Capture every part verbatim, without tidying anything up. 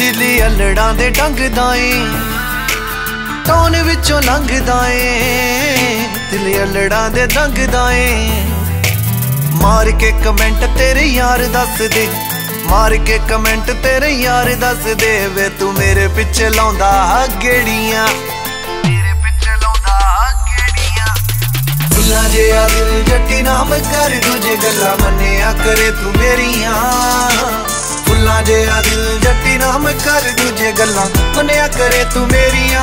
दिल अल्लड़ां दे डंगदा ए टौन विचों लंघदा ए दिल अल्लड़ां दे डंगदा ए मार के कमेंट तेरे यार दस दे मार के कमेंट तेरे यार दस दे वे तू मेरे पिछे लाउंदा गेड़ियां मेरे पिछे लाउंदा गेड़ियां फुल्लां जिहा दिल जट्टी नाम कर दूजे गल्लां मन्निया करे तू मेरियां फुल्लां जिहा दिल जट्टी नाम कर दूजे गल्लां मन्निया करे तू मेरियां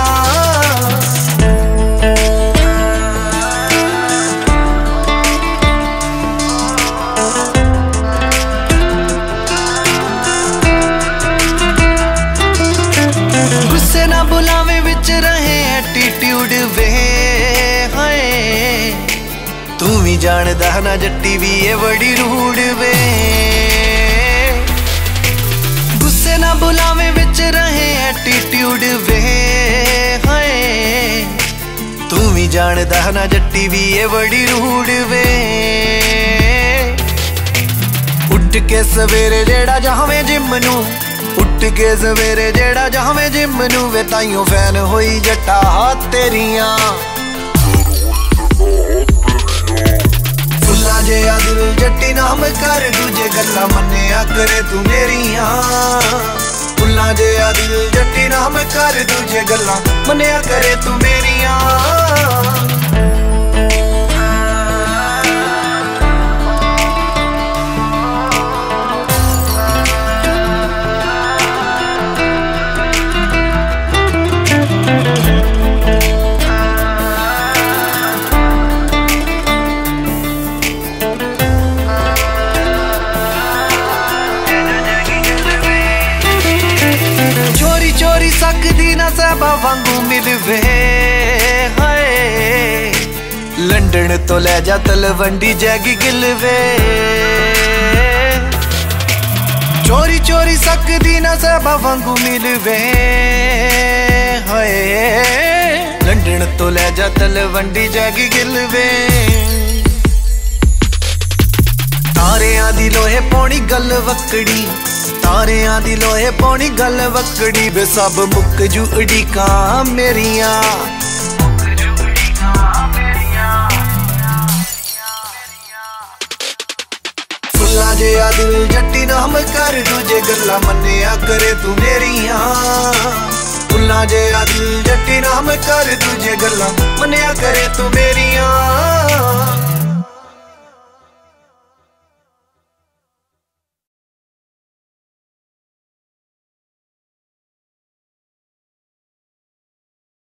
गुस्से ना बुलावे विच रहे एटीट्यूड वे हाय तू भी जानदा ना जट्टी भी ये बड़ी रूड वे गुस्से ना बुलावे विच रहे एटीट्यूड वे हाय तू भी जानदा ना जट्टी भी ये बड़ी रूड वे उठ के सवेरे जेड़ा जावे जिम नू उठ के सवेरे जेड़ा जावे जिम नू वे ताइयों फैन होई जट्टा तेरियां फुल्लां जिहा दिल जट्टी नाम कर दूजे गल्लां मन्निया करे तू मेरियां फुल्लां जिहा दिल जट्टी नाम कर दूजे गल्लां मन्निया करे तू मेरियां चोरी चोरी सकदी ना साहबा वांगू मिलवे हाय लंडन तो ले जा तलवंडी जैगी गिलवे चोरी चोरी सकदी ना साहबा वांगू मिलवे हाय लंडन तो ले जा तलवंडी जैगी गिलवे तारियां दी लोहे पौनी गल वकड़ी तारियां दी लोहे पौनी गल वकड़ी वे सब मुक जू उड़ीकां मेरियां फुल्लां जिहा दिल जट्टी नाम कर दूजे गल्लां मन्निया करे तू मेरियां फुल्लां जिहा दिल जट्टी नाम कर दूजे गल्लां मन्निया करे तू मेरियां